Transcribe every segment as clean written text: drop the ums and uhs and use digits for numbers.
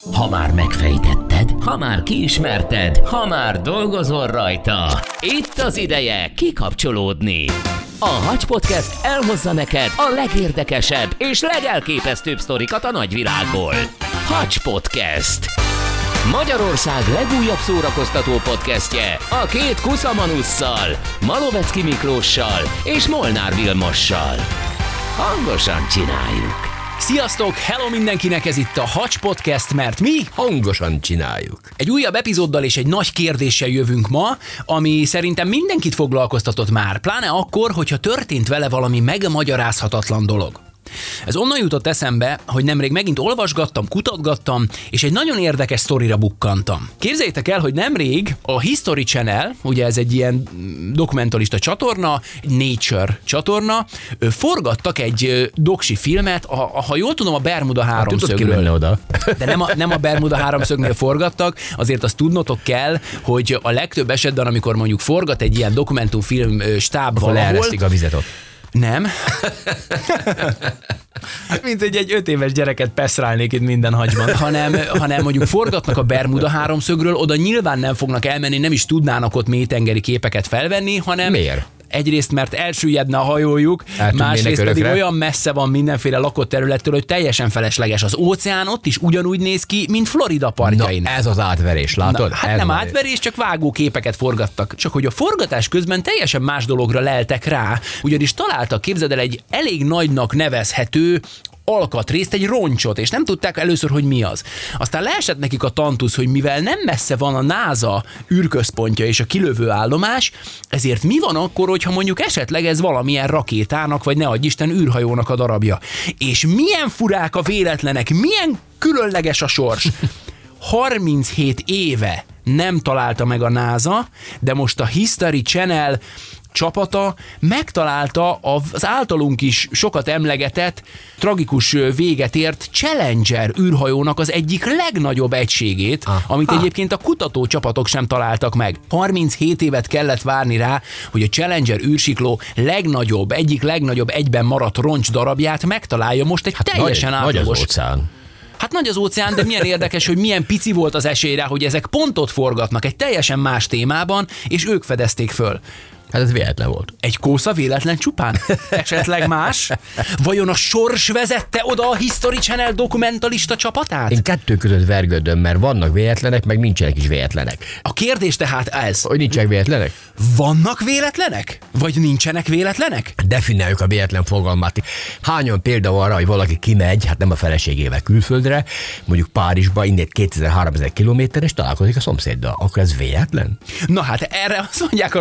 Ha már megfejtetted, ha már kiismerted, ha már dolgozol rajta, itt az ideje kikapcsolódni. A Hacs Podcast elhozza neked a legérdekesebb és legelképesztőbb sztorikat a nagyvilágból. Hacs Podcast. Magyarország legújabb szórakoztató podcastje a két kuszamanusszal, Malovecki Miklóssal és Molnár Vilmossal. Hangosan csináljuk! Sziasztok! Hello mindenkinek, ez itt a Hacs Podcast, mert mi hangosan csináljuk. Egy újabb epizóddal és egy nagy kérdéssel jövünk ma, ami szerintem mindenkit foglalkoztatott már, pláne akkor, hogyha történt vele valami megmagyarázhatatlan dolog. Ez onnan jutott eszembe, hogy nemrég megint olvasgattam, kutatgattam, és egy nagyon érdekes sztorira bukkantam. Képzeljétek el, hogy nemrég a History Channel, ugye ez egy ilyen dokumentalista csatorna, Nature csatorna, forgattak egy doksi filmet, ha jól tudom, a Bermuda háromszögről. Oda. De nem a Bermuda háromszögnél forgattak, azért azt tudnotok kell, hogy a legtöbb esetben, amikor mondjuk forgat egy ilyen dokumentumfilm stáb valahol... Leereszik a vizet ott. Nem. Mint hogy egy 5 éves gyereket peszrálnék itt minden hagyban, hanem mondjuk forgatnak a Bermuda háromszögről, oda nyilván nem fognak elmenni, nem is tudnának ott mélytengeri képeket felvenni, hanem... Miért? Egyrészt, mert elsüllyedne a hajójuk, másrészt pedig olyan messze van mindenféle lakott területtől, hogy teljesen felesleges. Az óceán ott is ugyanúgy néz ki, mint Florida partjain. Na, ez az átverés, látod? Na, hát nem átverés, csak vágó képeket forgattak. Csak hogy a forgatás közben teljesen más dologra leltek rá, ugyanis találtak, képzeld el, egy elég nagynak nevezhető alkatrészt, egy roncsot, és nem tudták először, hogy mi az. Aztán leesett nekik a tantusz, hogy mivel nem messze van a NASA űrközpontja és a kilövő állomás, ezért mi van akkor, hogyha mondjuk esetleg ez valamilyen rakétának, vagy ne adj Isten űrhajónak a darabja. És milyen furák a véletlenek, milyen különleges a sors. 37 éve nem találta meg a NASA, de most a History Channel csapata megtalálta az általunk is sokat emlegetett, tragikus véget ért Challenger űrhajónak az egyik legnagyobb egységét, amit egyébként a kutatócsapatok sem találtak meg. 37 évet kellett várni rá, hogy a Challenger űrsikló egyik legnagyobb egyben maradt roncs darabját megtalálja most egy teljesen átlagos... Nagy az óceán. Hát nagy az óceán, de milyen érdekes, hogy milyen pici volt az esély rá, hogy ezek pontot forgatnak egy teljesen más témában, és ők fedezték föl. Hát ez véletlen volt. Egy kósza véletlen csupán? Esetleg más? Vajon a sors vezette oda a History Channel dokumentalista csapatát? Én kettő között vergődöm, mert vannak véletlenek, meg nincsenek is véletlenek. A kérdés tehát ez. Hogy nincsenek véletlenek? Vannak véletlenek? Vagy nincsenek véletlenek? Definiáljuk a véletlen fogalmát. Hányan példa van arra, hogy valaki kimegy, hát nem a feleségével külföldre, mondjuk Párizsba, innen 2000-3000 kilométer, és találkozik a szomszéddal. Akkor ez véletlen? Na hát erre azt mondják a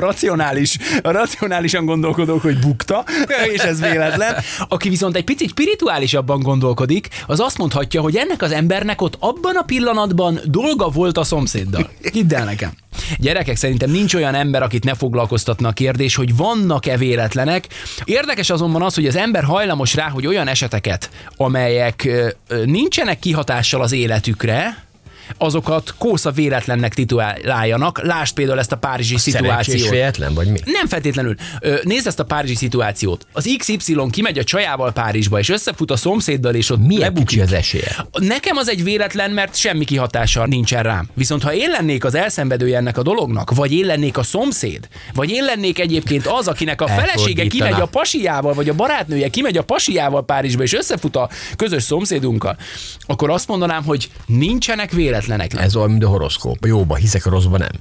racionálisan gondolkodók, hogy bukta, és ez véletlen. Aki viszont egy picit spirituálisabban gondolkodik, az azt mondhatja, hogy ennek az embernek ott abban a pillanatban dolga volt a szomszéddal. Hidd el nekem. Gyerekek, szerintem nincs olyan ember, akit ne foglalkoztatna a kérdés, hogy vannak-e véletlenek. Érdekes azonban az, hogy az ember hajlamos rá, hogy olyan eseteket, amelyek nincsenek kihatással az életükre, azokat kósza véletlennek tituláljanak. Lásd például ezt a párizsi szituációt. Szerencsés véletlen, vagy mi? Nem feltétlenül. Nézd ezt a párizsi szituációt. Az XY kimegy a csajával Párizsba, és összefut a szomszéddal, és ott milyen kicsi az esélye? Nekem az egy véletlen, mert semmi kihatása nincsen rám. Viszont ha én lennék az elszenvedője ennek a dolognak, vagy én lennék a szomszéd, vagy én lennék egyébként az, akinek a felesége kimegy a pasiával, vagy a barátnője kimegy a pasiával Párizsba, és összefut a közös szomszédunkkal, akkor azt mondanám, hogy nincsenek véletlenek. Ez olyan, mint a horoszkóp. Jóba hiszek, a rosszba nem.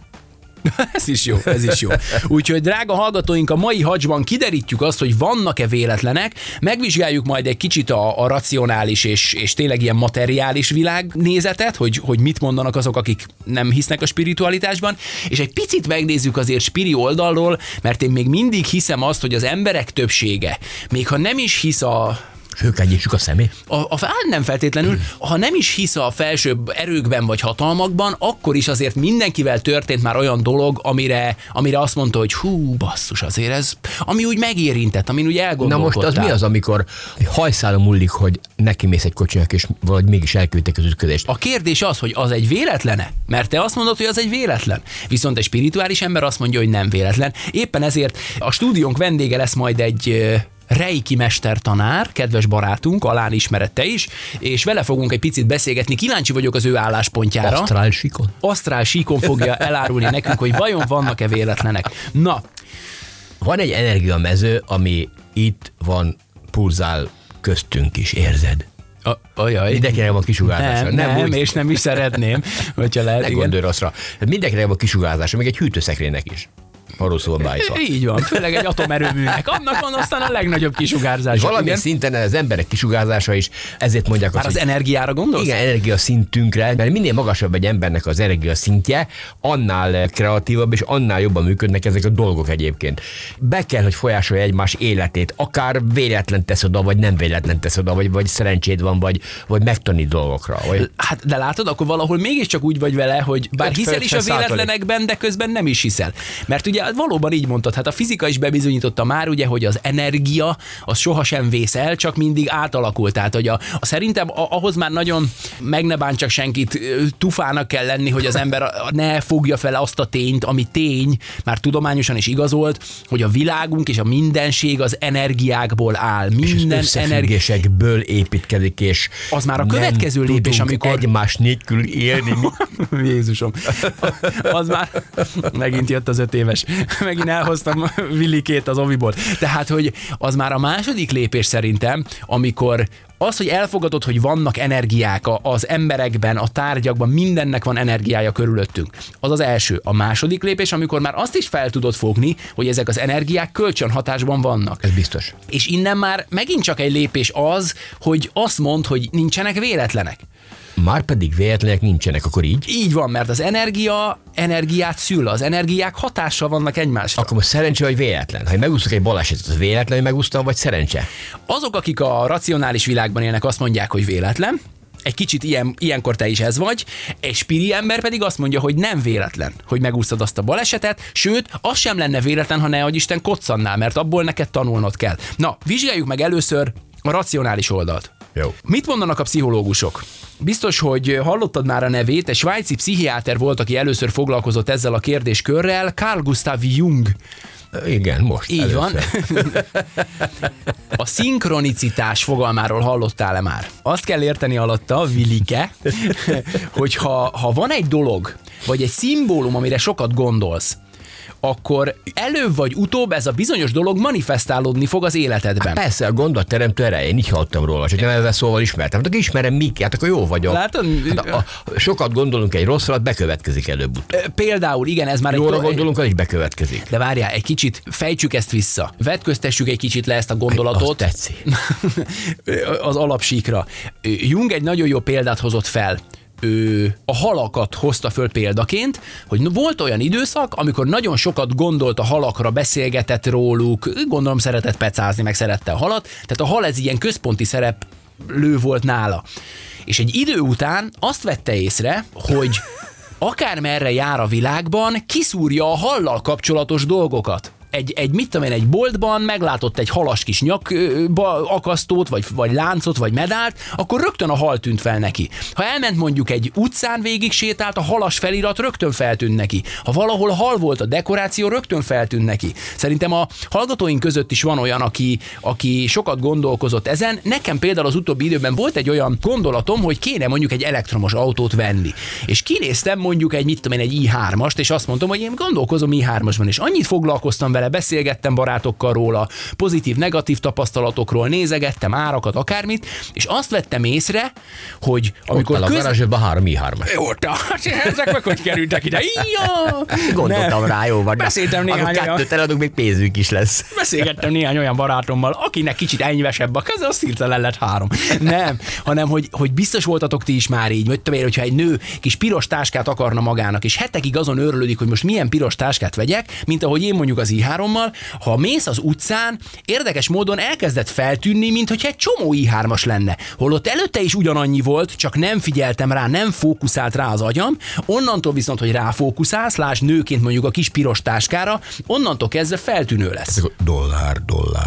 Ez is jó. Úgyhogy drága hallgatóink, a mai Hacsban kiderítjük azt, hogy vannak-e véletlenek, megvizsgáljuk majd egy kicsit a racionális és tényleg ilyen materiális világnézetet, hogy mit mondanak azok, akik nem hisznek a spiritualitásban, és egy picit megnézzük azért spiri oldalról, mert én még mindig hiszem azt, hogy az emberek többsége, még ha nem is hisz Főkegyítsük a szemét? Nem feltétlenül, ha nem is hisz a felsőbb erőkben vagy hatalmakban, akkor is azért mindenkivel történt már olyan dolog, amire azt mondta, hogy hú, basszus, azért ez, ami úgy megérintett, amin úgy elgondolkodtál. Na most az mi az, amikor hajszálon múlik, hogy neki mész egy kocsinak, és valahogy mégis elküldtek az ütközést? A kérdés az, hogy az egy véletlene? Mert te azt mondod, hogy az egy véletlen. Viszont egy spirituális ember azt mondja, hogy nem véletlen. Éppen ezért a stúdiónk vendége lesz majd egy Reiki mestertanár, kedves barátunk, Alán ismered te is, és vele fogunk egy picit beszélgetni. Kíváncsi vagyok az ő álláspontjára. Asztrál síkon fogja elárulni nekünk, hogy vajon vannak-e véletlenek. Na. Van egy energiamező, ami itt van, pulzál köztünk is, érzed? Ajaj. Mindenkinek van kisugárzása. Nem, és nem is szeretném, hogyha lehet. Ne gondolj rosszra. Mindenkinek van kisugárzása, még egy hűtőszekrénynek is. Arról szól bájszva. Így van, főleg egy atomerőműnek. Annak van aztán a legnagyobb kisugárzása. Valamilyen szinten az emberek kisugárzása is, ezért mondják azt, az energiára gondolsz? Igen, energiaszintünkre, mert minél magasabb egy embernek az energiaszintje, annál kreatívabb és annál jobban működnek ezek a dolgok egyébként. Be kell, hogy folyásolja egymás életét, akár véletlen tesz oda, vagy nem véletlen tesz oda, vagy szerencséd van, vagy megtanít dolgokra. Vagy... Hát de látod, akkor valahol mégiscsak úgy vagy vele, hogy bár hiszel is a véletlenekben, de közben nem is hiszel. Mert ugye valóban így mondtad, hát a fizika is bebizonyította már, ugye, hogy az energia az sohasem vész el, csak mindig átalakult. Tehát, hogy szerintem ahhoz már nagyon meg ne bántsak senkit, tufának kell lenni, hogy az ember ne fogja fel azt a tényt, ami tény, már tudományosan is igazolt, hogy a világunk és a mindenség az energiákból áll. Minden összefüggésekből építkezik, és az már a következő lépés, amikor egymás nélkül élni. Jézusom. Az már megint jött az 5 éves. Megint elhoztam Villikét az oviból. Tehát, hogy az már a második lépés szerintem, amikor az, hogy elfogadod, hogy vannak energiák az emberekben, a tárgyakban, mindennek van energiája körülöttünk. Az az első. A második lépés, amikor már azt is fel tudod fogni, hogy ezek az energiák kölcsönhatásban vannak. Ez biztos. És innen már megint csak egy lépés az, hogy azt mondd, hogy nincsenek véletlenek. Már pedig véletlenek nincsenek, akkor így? Így van, mert az energiát szül, az energiák hatással vannak egymásra. Akkor most szerencse vagy véletlen? Ha megúszok egy balesetet, az véletlen, hogy megúsztam, vagy szerencse? Azok, akik a racionális világban élnek, azt mondják, hogy véletlen. Egy kicsit ilyenkor te is ez vagy, egy spiri ember pedig azt mondja, hogy nem véletlen, hogy megúsztad azt a balesetet, sőt, az sem lenne véletlen, ha ne adj Isten koccannál, mert abból neked tanulnod kell. Na, vizsgáljuk meg először a racionális oldalt. Jó. Mit mondanak a pszichológusok? Biztos, hogy hallottad már a nevét, egy svájci pszichiáter volt, aki először foglalkozott ezzel a kérdéskörrel, Carl Gustav Jung. Igen, most. Így először. van. A szinkronicitás fogalmáról hallottál-e már? Azt kell érteni alatta, Vilike, hogy ha van egy dolog, vagy egy szimbólum, amire sokat gondolsz, akkor előbb vagy utóbb ez a bizonyos dolog manifestálódni fog az életedben. Hát persze, a gondolatteremtő ereje, én így hallottam róla, csak nem ezzel szóval ismertem. Hát akkor ismerem Mikét, akkor jó vagyok. Látod? Hát sokat gondolunk egy rosszra, bekövetkezik előbb-utóbb. Például, igen, ez már jóra gondolunk, az is bekövetkezik. De várjál, egy kicsit fejtsük ezt vissza. Vetköztessük egy kicsit le ezt a gondolatot. Azt tetszik. Az alapsíkra. Jung egy nagyon jó példát hozott fel. Ő a halakat hozta föl példaként, hogy volt olyan időszak, amikor nagyon sokat gondolt a halakra, beszélgetett róluk, gondolom szeretett pecázni, meg szerette a halat, tehát a hal ez ilyen központi szereplő volt nála. És egy idő után azt vette észre, hogy akármerre jár a világban, kiszúrja a hallal kapcsolatos dolgokat. Egy boltban meglátott egy halas kis nyakakasztót, vagy láncot, vagy medált, akkor rögtön a hal tűnt fel neki. Ha elment mondjuk egy utcán végig sétált, a halas felirat rögtön feltűnt neki. Ha valahol hal volt a dekoráció, rögtön feltűnt neki. Szerintem a hallgatóink között is van olyan, aki sokat gondolkozott ezen. Nekem például az utóbbi időben volt egy olyan gondolatom, hogy kéne mondjuk egy elektromos autót venni. És kinéztem mondjuk egy i3-ast, és azt mondtam, hogy én gondolkozom i3-asban, és annyit foglalkoztam vele, beszélgettem barátokkal róla, pozitív-negatív tapasztalatokról, nézegettem árakat, akármit, és azt vettem észre, hogy amikor a garázsodban 3 i3-as. Jó, ezek meg hogy kerültek ide? Gondoltam rá, jó van. Beszéltem néhány olyan... kettőt eladunk, még pénzünk is lesz. Beszélgettem néhány olyan barátommal, akinek kicsit enyvesebb a keze, azt hirtelen lett 3. Nem, hanem hogy biztos voltatok ti is már így, vagy tudom én, hogyha egy nő kis piros táskát akarna magának, és hetekig azon örülődik, hogy most milyen piros táskát vegyek, mint ahogy én mondjuk az i3-mal, ha mész az utcán, érdekes módon elkezdett feltűnni, mintha egy csomó i3-as lenne. Holott előtte is ugyanannyi volt, csak nem figyeltem rá, nem fókuszált rá az agyam, onnantól viszont, hogy ráfókuszálsz, lásd nőként mondjuk a kis piros táskára, onnantól kezdve feltűnő lesz. Dollárok,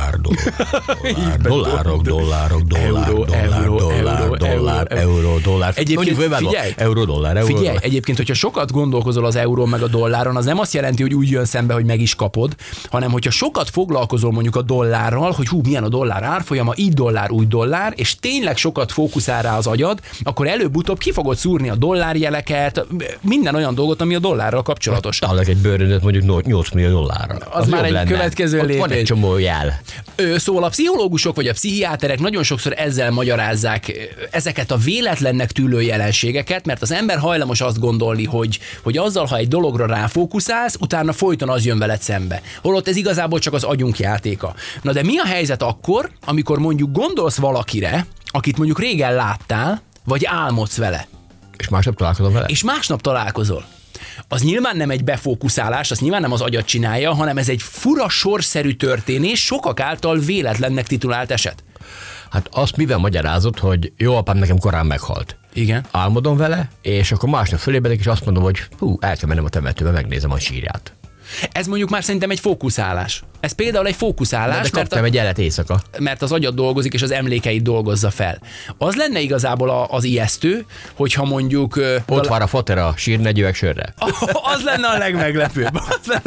dollár. Egyébként figyelj, euró. Egyébként, hogyha sokat gondolkozol az eurón meg a dolláron, az nem azt jelenti, hogy úgy jön szembe, hogy meg is kapod, hanem hogyha sokat foglalkozol mondjuk a dollárral, hogy milyen a dollár árfolyama, így dollár, úgy dollár, és tényleg sokat fókuszál rá az agyad, akkor előbb-utóbb ki fogod szúrni a dollárjeleket, minden olyan dolgot, ami a dollárral kapcsolatos. Talán egy bőröndöt mondjuk 8 millió dollárra. Az már egy lenne. Következő lépés. Van egy csomó jel. Szóval a pszichológusok vagy a pszichiáterek nagyon sokszor ezzel magyarázzák ezeket a véletlennek tűlő jelenségeket, mert az ember hajlamos azt gondolni, hogy azzal, ha egy dologra ráfókuszálsz, utána folyton az jön veled szembe. Holott ez igazából csak az agyunk játéka. Na de mi a helyzet akkor, amikor mondjuk gondolsz valakire, akit mondjuk régen láttál, vagy álmodsz vele? És másnap találkozol vele? És másnap találkozol. Az nyilván nem egy befókuszálás, az nyilván nem az agyat csinálja, hanem ez egy fura sorszerű történés, sokak által véletlennek titulált eset. Hát azt mivel magyarázod, hogy jó apám nekem korán meghalt. Igen. Álmodom vele, és akkor másnap fölébredek, és azt mondom, hogy el kell mennem a temetőbe, megnézem a sírját. Ez mondjuk már szerintem egy fókuszálás. Ez például egy fókuszálás, mert egy jelet éjszaka. Mert az agyad dolgozik, és az emlékeit dolgozza fel. Az lenne igazából az ijesztő, hogyha mondjuk... Ott vár a fater a sírnegyűek sörre. Az lenne a legmeglepőbb.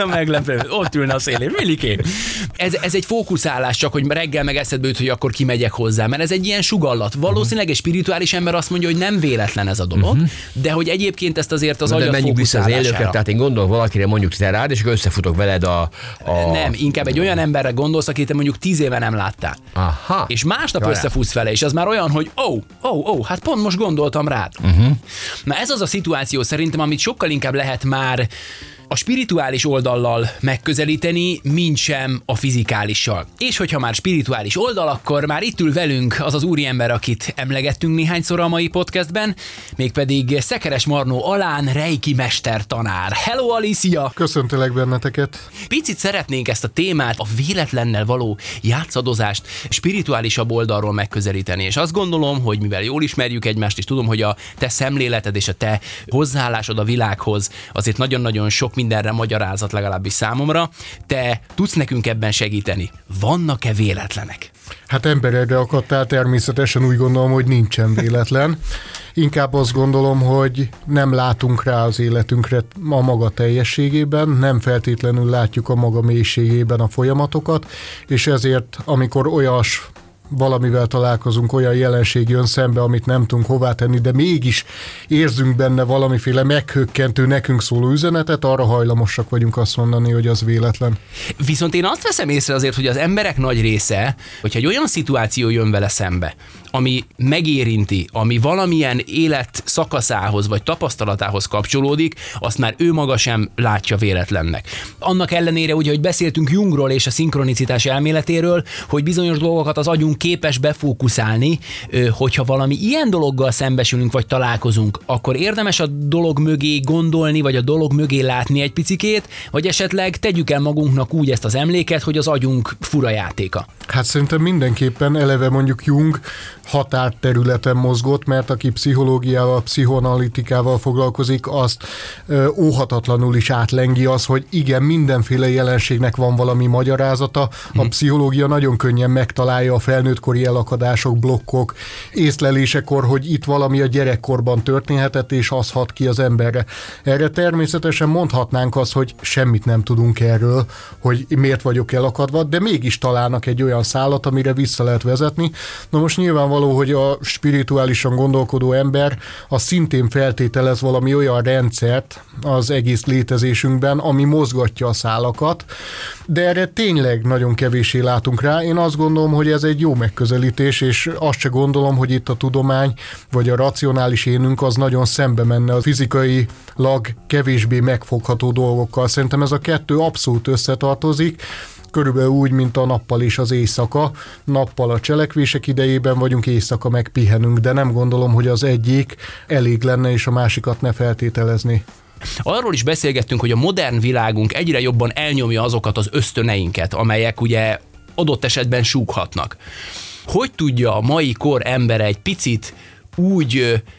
Ott ülne a szélén. Millikén. Ez egy fókuszálás, csak hogy reggel meg eszedbe jut, hogy akkor kimegyek hozzá. Mert ez egy ilyen sugallat. Valószínűleg egy spirituális ember azt mondja, hogy nem véletlen ez a dolog, de hogy egyébként ezt azért az agyad menjünk vissza az élőket, tehát én gondolok valakire mondjuk te rád, és akkor összefutok veled Nem, inkább egy olyan emberre gondolsz, akit te mondjuk 10 éve nem láttál. Aha. És másnap összefutsz vele, és az már olyan, hogy hát pont most gondoltam rád. Na ez az a szituáció szerintem, amit sokkal inkább lehet már a spirituális oldallal megközelíteni, mint sem a fizikálissal. És hogyha már spirituális oldal, akkor már itt ül velünk az az úriember, akit emlegettünk néhányszor a mai podcastben, mégpedig Szekeres Marnó Alán, reiki mestertanár. Hello, Alicia! Köszöntelek benneteket! Picit szeretnénk ezt a témát, a véletlennel való játszadozást spirituálisabb oldalról megközelíteni, és azt gondolom, hogy mivel jól ismerjük egymást, és tudom, hogy a te szemléleted és a te hozzáállásod a világhoz azért nagyon-nagyon sok mindenre magyarázat, legalábbis számomra. Te tudsz nekünk ebben segíteni? Vannak-e véletlenek? Hát emberedre akadtál, természetesen úgy gondolom, hogy nincsen véletlen. Inkább azt gondolom, hogy nem látunk rá az életünkre a maga teljességében, nem feltétlenül látjuk a maga mélységében a folyamatokat, és ezért, amikor valamivel találkozunk, olyan jelenség jön szembe, amit nem tudunk hová tenni, de mégis érzünk benne valamiféle meghökkentő, nekünk szóló üzenetet, arra hajlamosak vagyunk azt mondani, hogy az véletlen. Viszont én azt veszem észre azért, hogy az emberek nagy része, hogyha egy olyan szituáció jön vele szembe, ami megérinti, ami valamilyen élet szakaszához vagy tapasztalatához kapcsolódik, azt már ő maga sem látja véletlennek. Annak ellenére, ugye, hogy beszéltünk Jungról és a szinkronicitás elméletéről, hogy bizonyos dolgokat az agyunk képes befókuszálni, hogyha valami ilyen dologgal szembesülünk vagy találkozunk, akkor érdemes a dolog mögé gondolni, vagy a dolog mögé látni egy picikét, vagy esetleg tegyük el magunknak úgy ezt az emléket, hogy az agyunk fura játéka. Hát szerintem mindenképpen eleve mondjuk Jung határterületen mozgott, mert aki pszichológiával, pszichoanalitikával foglalkozik, azt óhatatlanul is átlengi az, hogy igen, mindenféle jelenségnek van valami magyarázata. A pszichológia nagyon könnyen megtalálja a felnőttkori elakadások, blokkok, észlelésekor, hogy itt valami a gyerekkorban történhetett, és az hat ki az emberre. Erre természetesen mondhatnánk azt, hogy semmit nem tudunk erről, hogy miért vagyok elakadva, de mégis találnak egy olyan szálat, amire vissza lehet vezetni. Na most nyilvánvaló, hogy a spirituálisan gondolkodó ember az szintén feltételez valami olyan rendszert az egész létezésünkben, ami mozgatja a szálakat, de erre tényleg nagyon kevéssé látunk rá. Én azt gondolom, hogy ez egy jó megközelítés, és azt se gondolom, hogy itt a tudomány vagy a racionális énünk az nagyon szembe menne a fizikailag kevésbé megfogható dolgokkal. Szerintem ez a kettő abszolút összetartozik, körülbelül úgy, mint a nappal és az éjszaka. Nappal a cselekvések idejében vagyunk, éjszaka meg pihenünk, de nem gondolom, hogy az egyik elég lenne, és a másikat ne feltételezni. Arról is beszélgettünk, hogy a modern világunk egyre jobban elnyomja azokat az ösztöneinket, amelyek ugye adott esetben súghatnak. Hogy tudja a mai kor embere egy picit úgy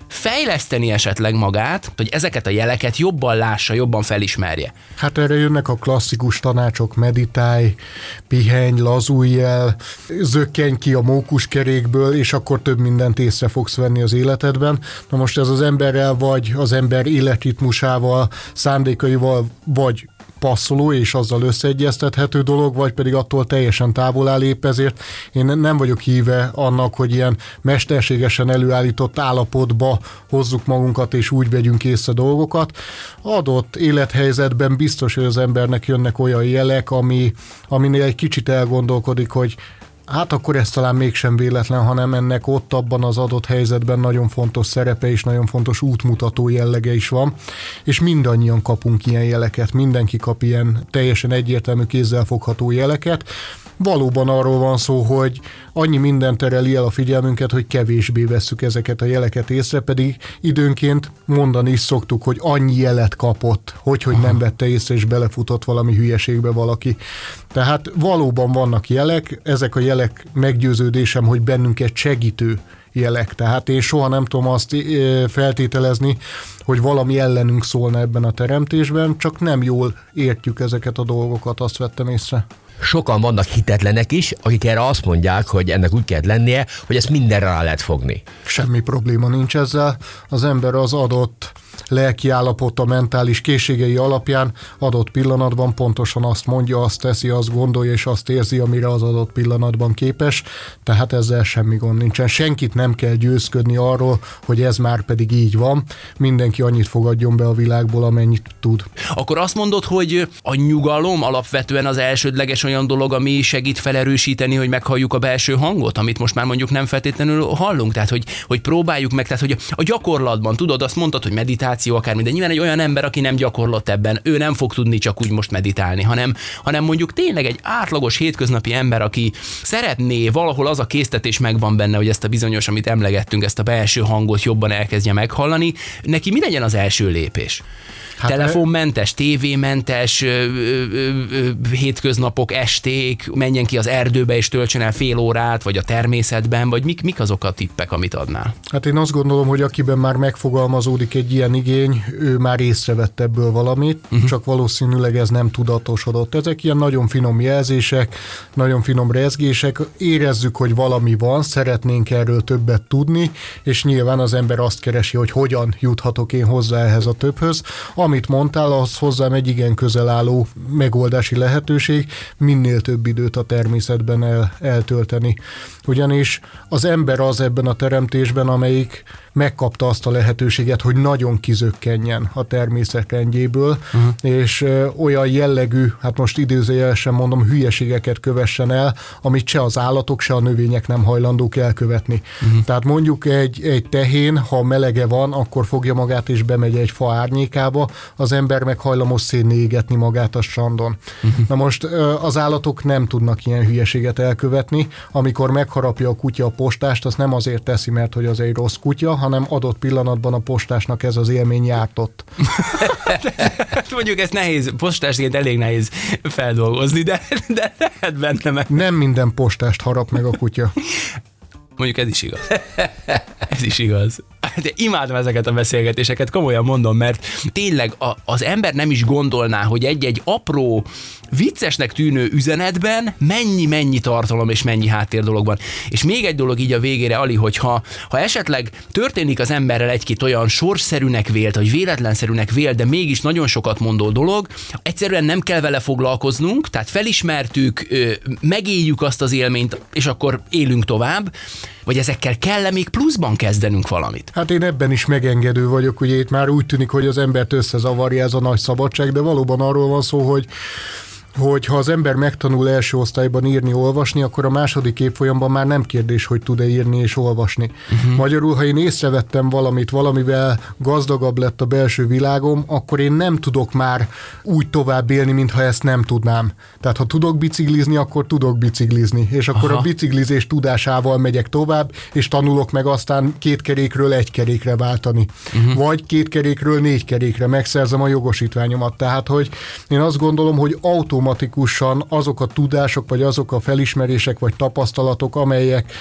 fejleszteni esetleg magát, hogy ezeket a jeleket jobban lássa, jobban felismerje? Hát erre jönnek a klasszikus tanácsok, meditálj, pihenj, lazulj el, zökkenj ki a mókuskerékből, és akkor több mindent észre fogsz venni az életedben. Na most ez az emberrel, vagy az ember életritmusával, szándékaival, vagy passzoló és azzal összeegyeztethető dolog, vagy pedig attól teljesen távol áll. Épp ezért én nem vagyok híve annak, hogy ilyen mesterségesen előállított állapotba hozzuk magunkat, és úgy vegyünk észre dolgokat. Adott élethelyzetben biztos, hogy az embernek jönnek olyan jelek, aminél egy kicsit elgondolkodik, hogy hát akkor ez talán mégsem véletlen, hanem ennek ott abban az adott helyzetben nagyon fontos szerepe és nagyon fontos útmutató jellege is van, és mindannyian kapunk ilyen jeleket, mindenki kap ilyen teljesen egyértelmű kézzelfogható jeleket. Valóban arról van szó, hogy annyi minden tereli el a figyelmünket, hogy kevésbé vesszük ezeket a jeleket észre, pedig időnként mondani is szoktuk, hogy annyi jelet kapott, hogy nem vette észre, és belefutott valami hülyeségbe valaki. Tehát valóban vannak jelek, ezek a jelek meggyőződésem, hogy bennünket segítő jelek. Tehát én soha nem tudom azt feltételezni, hogy valami ellenünk szólna ebben a teremtésben, csak nem jól értjük ezeket a dolgokat, azt vettem észre. Sokan vannak hitetlenek is, akik erre azt mondják, hogy ennek úgy kell lennie, hogy ezt mindenre rá lehet fogni. Semmi probléma nincs ezzel. Az ember az adott lelki állapota, mentális készségei alapján adott pillanatban pontosan azt mondja, azt teszi, azt gondolja és azt érzi, amire az adott pillanatban képes, tehát ezzel semmi gond nincsen. Senkit nem kell győzködni arról, hogy ez már pedig így van. Mindenki annyit fogadjon be a világból, amennyit tud. Akkor azt mondod, hogy a nyugalom alapvetően az elsődleges olyan dolog, ami segít felerősíteni, hogy meghalljuk a belső hangot, amit most már mondjuk nem feltétlenül hallunk, tehát hogy próbáljuk meg, tehát hogy a gyakorlatban, tudod, azt mondtad, hogy meditáció akármi, de nyilván egy olyan ember, aki nem gyakorlott ebben, ő nem fog tudni csak úgy most meditálni, hanem mondjuk tényleg egy átlagos hétköznapi ember, aki szeretné, valahol az a késztetés megvan benne, hogy ezt a bizonyos, amit emlegettünk, ezt a belső hangot jobban elkezdje meghallani, neki mi legyen az első lépés? Hát telefonmentes, tévémentes, hétköznapok, esték, menjen ki az erdőbe és töltsön el fél órát, vagy a természetben, vagy mik azok a tippek, amit adnál? Hát én azt gondolom, hogy akiben már megfogalmazódik egy ilyen igény, ő már észrevett ebből valamit, csak valószínűleg ez nem tudatosodott. Ezek ilyen nagyon finom jelzések, nagyon finom rezgések, érezzük, hogy valami van, szeretnénk erről többet tudni, és nyilván az ember azt keresi, hogy hogyan juthatok én hozzá ehhez a többhöz. Amit mondtál, az hozzám egy igen közel álló megoldási lehetőség, minél több időt a természetben eltölteni. Ugyanis az ember az ebben a teremtésben, amelyik megkapta azt a lehetőséget, hogy nagyon kizökkenjen a természet rendjéből, és olyan jellegű, hát most idézőjelesen mondom, hülyeségeket kövessen el, amit se az állatok, se a növények nem hajlandók elkövetni. Tehát mondjuk egy tehén, ha melege van, akkor fogja magát és bemegy egy fa árnyékába, az ember meg hajlamos szénné égetni magát a strandon. Na most az állatok nem tudnak ilyen hülyeséget elkövetni, amikor megharapja a kutya a postást, az nem azért teszi, mert hogy az egy rossz kutya, hanem adott pillanatban a postásnak ez az élmény jártott. Mondjuk ez nehéz, postásként elég nehéz feldolgozni, de lehet benne meg. Nem minden postást harap meg a kutya. Mondjuk ez is igaz. Ez is igaz. De imádom ezeket a beszélgetéseket, komolyan mondom, mert tényleg az ember nem is gondolná, hogy egy-egy apró, viccesnek tűnő üzenetben mennyi tartalom és mennyi háttérdolog van. És még egy dolog így a végére, Ali, hogyha esetleg történik az emberrel egy-két olyan sorsszerűnek vélt, vagy véletlenszerűnek vélt, de mégis nagyon sokat mondó dolog, egyszerűen nem kell vele foglalkoznunk, tehát felismertük, megéljük azt az élményt, és akkor élünk tovább, vagy ezekkel kell még pluszban kezdenünk valamit? Hát én ebben is megengedő vagyok, ugye itt már úgy tűnik, hogy az embert összezavarja ez a nagy szabadság, de valóban arról van szó, hogy ha az ember megtanul első osztályban írni, olvasni, akkor a második évfolyamban már nem kérdés, hogy tud-e írni és olvasni. Magyarul, ha én észrevettem valamit, valamivel gazdagabb lett a belső világom, akkor én nem tudok már úgy tovább élni, mintha ezt nem tudnám. Tehát ha tudok biciklizni, akkor tudok biciklizni, és akkor a biciklizés tudásával megyek tovább, és tanulok meg aztán 2 kerékről 1 kerékre váltani. Vagy 2 kerékről 4 kerékre, megszerzem a jogosítványomat. Tehát, hogy én azt gondolom, hogy automatikusan azok a tudások, vagy azok a felismerések, vagy tapasztalatok, amelyek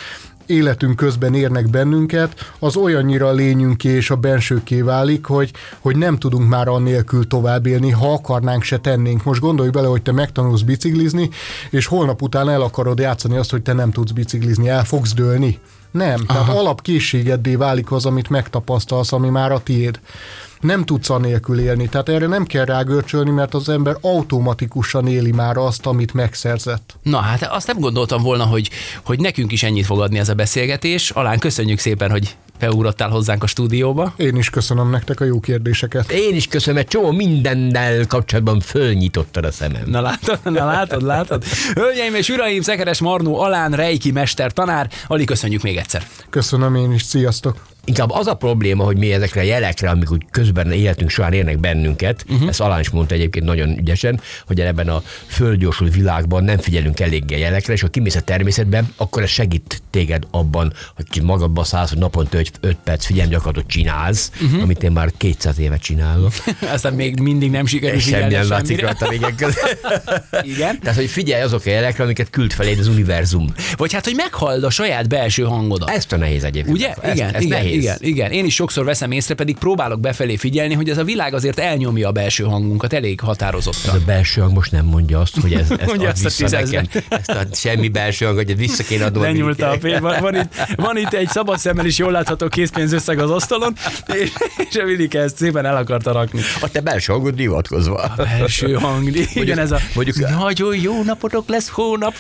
életünk közben érnek bennünket, az olyannyira a lényünké és a bensőkké válik, hogy nem tudunk már annélkül tovább élni, ha akarnánk, se tennénk. Most gondolj bele, hogy te megtanulsz biciklizni, és holnap után el akarod játszani azt, hogy te nem tudsz biciklizni, el fogsz dőlni. Nem, tehát alapkészségeddé válik az, amit megtapasztalsz, ami már a tiéd. Nem tudsz anélkül élni, tehát erre nem kell rágörcsölni, mert az ember automatikusan éli már azt, amit megszerzett. Na hát azt nem gondoltam volna, hogy nekünk is ennyit fog adni ez a beszélgetés. Alán, köszönjük szépen, hogy beugrottál hozzánk a stúdióba. Én is köszönöm nektek a jó kérdéseket. Én is köszönöm, egy csomó mindennel kapcsolatban fölnyitottad a szemem. Na látod. Hölgyeim és uraim, Szekeres Marnó Alán, reiki mester tanár. Ali, köszönjük még egyszer. Köszönöm én is, sziasztok! Inkább az a probléma, hogy mi ezekre a jelekre, amik úgy közben életünk során érnek bennünket, ezt Alán is mondta egyébként nagyon ügyesen, hogy ebben a földgyorsult világban nem figyelünk eléggé a jelekre, és ha kimész a természetben, akkor ez segít téged abban, hogy ki magadba szállsz, hogy naponta 5 perc figyelmgyakorlatot csinálsz, amit én már 200 évet csinálok. Aztán még mindig nem sikerül figyelni semmilyen látszik rajta a végek között. Igen. Tehát, hogy figyelj azok a jelekre, amiket küld feléd az univerzum. Vagy hát, hogy meghalld a saját belső hangodat. Ezt a nehéz egyébként. Ugye? Ez nehéz. Igen. Én is sokszor veszem észre, pedig próbálok befelé figyelni, hogy ez a világ azért elnyomja a belső hangunkat elég határozottan. Ez a belső hang most nem mondja azt, hogy ez Mondja ad azt vissza a nekem. Ezt a semmi belső hang, hogy vissza kéne adnom. Lenyúlta a pénz. Van itt egy szabad szemmel is jól látható készpénzösszeg az asztalon, és a Vilike ezt szépen el akarta rakni. A te belső hangod divatkozva. A belső hang. Igen, ez a nagyon jó napotok lesz hónap.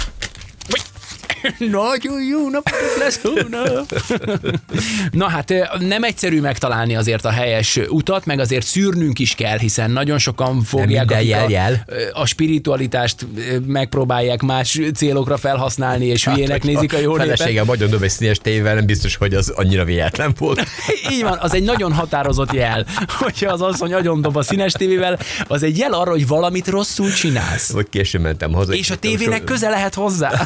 Nagyon jó napotok lesz hónap. Na hát nem egyszerű megtalálni azért a helyes utat, meg azért szűrnünk is kell, hiszen nagyon sokan fogják, a spiritualitást megpróbálják más célokra felhasználni, és hülyének nézik a jó népet. Feleségem nagyon dob egy színes tévével, nem biztos, hogy az annyira véletlen volt. Így van, az egy nagyon határozott jel. Hogyha az asszony agyon dob a színes tévével, az egy jel arra, hogy valamit rosszul csinálsz. Vagy későn mentem haza. És a tévének köze lehet hozzá.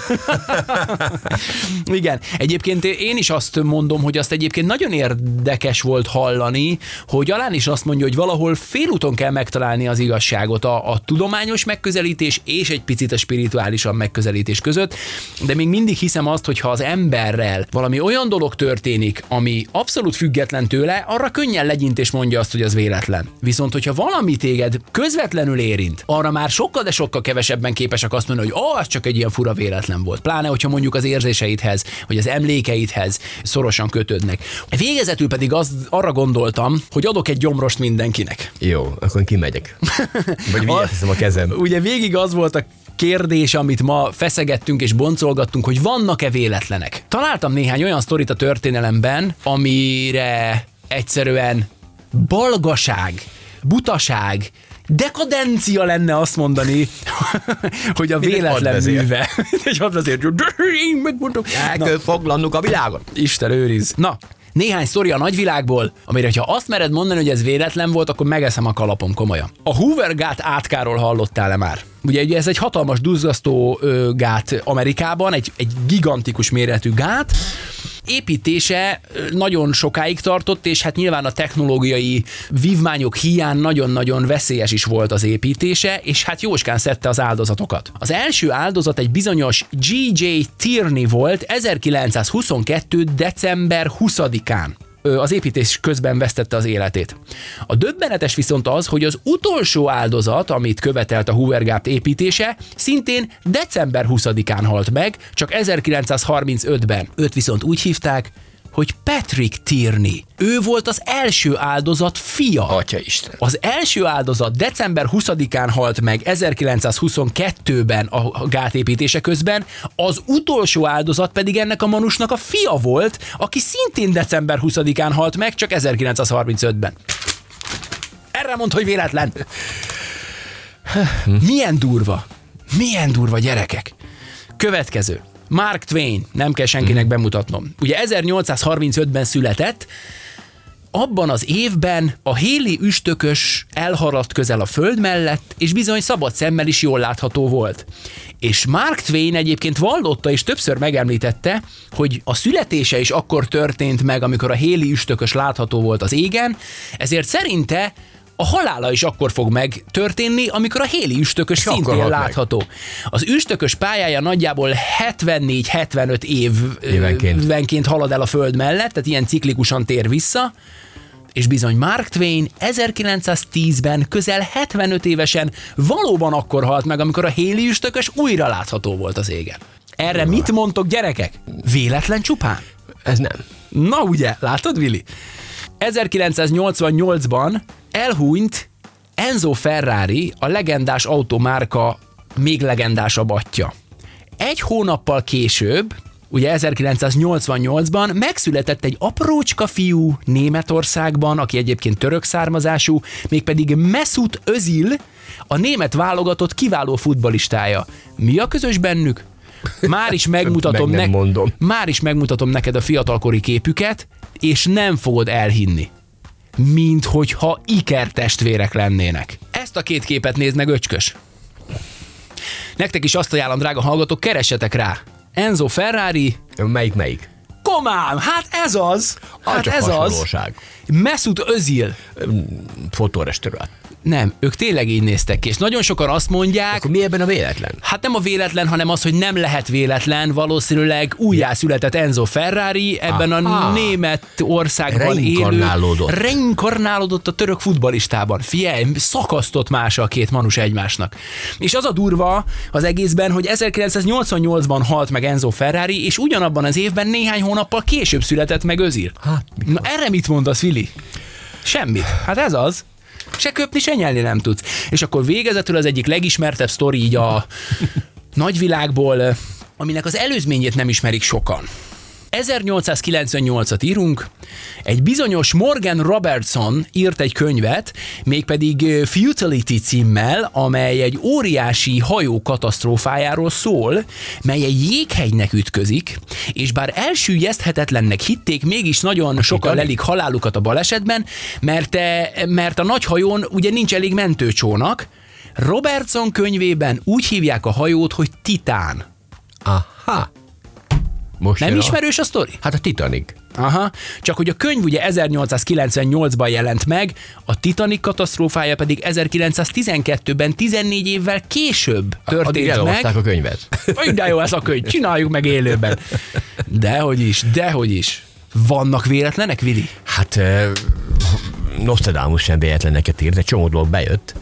Igen. Egyébként én is azt mondom, hogy azt egyébként nagyon érdekes volt hallani, hogy Alán is azt mondja, hogy valahol félúton kell megtalálni az igazságot a tudományos megközelítés és egy picit a spirituálisabb megközelítés között, de még mindig hiszem azt, hogy ha az emberrel valami olyan dolog történik, ami abszolút független tőle, arra könnyen legyint és mondja azt, hogy az véletlen. Viszont, hogyha valami téged közvetlenül érint, arra már sokkal, de sokkal kevesebben képesek azt mondani, hogy az csak egy ilyen fura véletlen volt. Pláne, hogyha mondjuk az érzéseidhez, vagy az emlékeidhez szorosan kötődnek. Végezetül pedig arra gondoltam, hogy adok egy gyomrost mindenkinek. Jó, akkor kimegyek. Vagy vigyázom a kezem. Ugye végig az volt a kérdés, amit ma feszegettünk és boncolgattunk, hogy vannak-e véletlenek. Találtam néhány olyan sztorit a történelemben, amire egyszerűen balgaság, butaság, dekadencia lenne azt mondani, hogy a véletlen műve. Egy hadvezér. Én megmondom. El kell foglalnunk a világot. Isten őriz. Na, néhány sztori a nagyvilágból, amire ha azt mered mondani, hogy ez véletlen volt, akkor megeszem a kalapom komolyan. A Hoover gát átkáról hallottál-e már? Ugye ez egy hatalmas duzzasztó gát Amerikában, egy gigantikus méretű gát. Építése nagyon sokáig tartott, és hát nyilván a technológiai vívmányok hiány nagyon-nagyon veszélyes is volt az építése, és hát jóskán szedte az áldozatokat. Az első áldozat egy bizonyos G.J. Tierney volt 1922. december 20-án. Az építés közben vesztette az életét. A döbbenetes viszont az, hogy az utolsó áldozat, amit követelt a Hoover gát építése, szintén december 20-án halt meg, csak 1935-ben. Őt viszont úgy hívták, hogy Patrick Tierney. Ő volt az első áldozat fia. Atyaisten. Az első áldozat december 20-án halt meg 1922-ben a gátépítése közben, az utolsó áldozat pedig ennek a manusnak a fia volt, aki szintén december 20-án halt meg, csak 1935-ben. Erre mondd, hogy véletlen. Milyen durva, gyerekek. Következő. Mark Twain, nem kell senkinek bemutatnom. Ugye 1835-ben született, abban az évben a Halley üstökös elharadt közel a föld mellett, és bizony szabad szemmel is jól látható volt. És Mark Twain egyébként vallotta és többször megemlítette, hogy a születése is akkor történt meg, amikor a Halley üstökös látható volt az égen, ezért szerinte a halála is akkor fog megtörténni, amikor a Halley üstökös szintén látható. Az üstökös pályája nagyjából 74-75 évenként halad el a Föld mellett, tehát ilyen ciklikusan tér vissza, és bizony Mark Twain 1910-ben közel 75 évesen valóban akkor halt meg, amikor a Halley üstökös újra látható volt az égen. Erre mit mondtok, gyerekek? Véletlen csupán? Ez nem. Na ugye, látod, Vili? 1988-ban elhunyt Enzo Ferrari, a legendás automárka még legendásabb atyja. Egy hónappal később, ugye 1988-ban megszületett egy aprócska fiú Németországban, aki egyébként török származású, mégpedig Mesut Özil, a német válogatott kiváló futballistája. Mi a közös bennük? Már is megmutatom neked a fiatalkori képüket, és nem fogod elhinni, minthogyha ikertestvérek lennének. Ezt a két képet nézd meg, öcskös. Nektek is azt ajánlom, drága hallgatók, keressetek rá. Enzo Ferrari. Melyik? Komám, hát ez az. Hát ez az. Mesut Özil. Fotórestaurát. Nem, ők tényleg így néztek ki, és nagyon sokan azt mondják... Akkor mi ebben a véletlen? Hát nem a véletlen, hanem az, hogy nem lehet véletlen, valószínűleg újjászületett Enzo Ferrari, ebben a német országban élő... Reinkarnálódott a török futballistában. Figyelj, szakasztott más a két manus egymásnak. És az a durva az egészben, hogy 1988-ban halt meg Enzo Ferrari, és ugyanabban az évben néhány hónappal később született meg Özil. Na erre mit mondasz, Vili? Semmit. Hát ez az. Se köpni, se nyelni nem tudsz. És akkor végezetül az egyik legismertebb sztori így a nagyvilágból, aminek az előzményét nem ismerik sokan. 1898-at írunk, egy bizonyos Morgan Robertson írt egy könyvet, mégpedig Futility címmel, amely egy óriási hajó katasztrófájáról szól, mely egy jéghegynek ütközik, és bár elsüllyeszthetetlennek hitték, mégis nagyon sokan lelik halálukat a balesetben, mert a nagy hajón ugye nincs elég mentőcsónak. Robertson könyvében úgy hívják a hajót, hogy Titán. Aha. Most nem ismerős a sztori? Hát a Titanic. Aha, csak hogy a könyv ugye 1898-ban jelent meg, a Titanic katasztrófája pedig 1912-ben, 14 évvel később történt addig meg. elolvasták a könyvet. De jó ez a könyv, csináljuk meg élőben. Dehogy is. Vannak véletlenek, Vili? Hát Nostradamus sem véletleneket írt, egy csomó dolog bejött.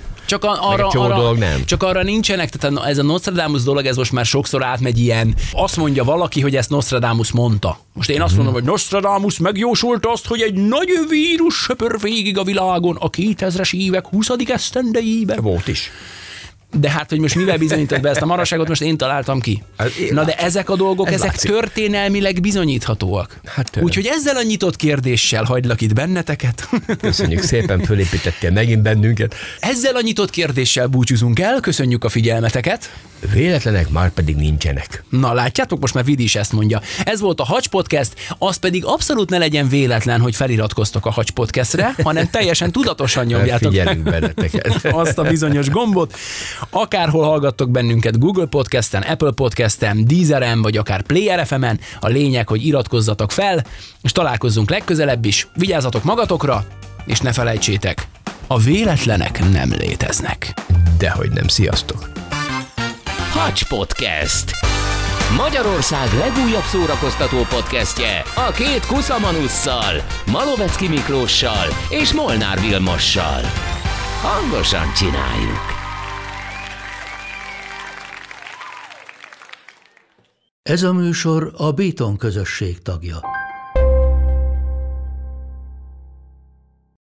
Csak arra nincsenek, tehát ez a Nostradamus dolog, ez most már sokszor átmegy ilyen, azt mondja valaki, hogy ezt Nostradamus mondta. Most én azt mondom, hogy Nostradamus megjósolta azt, hogy egy nagy vírus söpör végig a világon a 2000-es évek 20. esztendejében. Volt is. De hát, hogy most mivel bizonyítod be ezt a marhaságot, most én találtam ki. Na de ezek a dolgok, ezek történelmileg bizonyíthatóak. Úgyhogy ezzel a nyitott kérdéssel hagylak itt benneteket. Köszönjük szépen, fölépítettél megint bennünket. Ezzel a nyitott kérdéssel búcsúzunk el, köszönjük a figyelmeteket. Véletlenek már pedig nincsenek. Na látjátok, most már Vidi is ezt mondja. Ez volt a Hacs Podcast, az pedig abszolút ne legyen véletlen, hogy feliratkoztok a Hacs Podcastre, hanem teljesen tudatosan nyomjátok figyelünk benneteket. Azt a bizonyos gombot. Akárhol hallgattok bennünket, Google Podcasten, Apple Podcasten, Deezeren, vagy akár Player FM-en, a lényeg, hogy iratkozzatok fel, és találkozzunk legközelebb is. Vigyázzatok magatokra, és ne felejtsétek, a véletlenek nem léteznek. Dehogy nem, sziasztok! Hacs Podcast. Magyarország legújabb szórakoztató podcastje a két kuszamanusszal, Malovecki Miklóssal és Molnár Vilmossal. Hangosan csináljuk! Ez a műsor a Béton közösség tagja.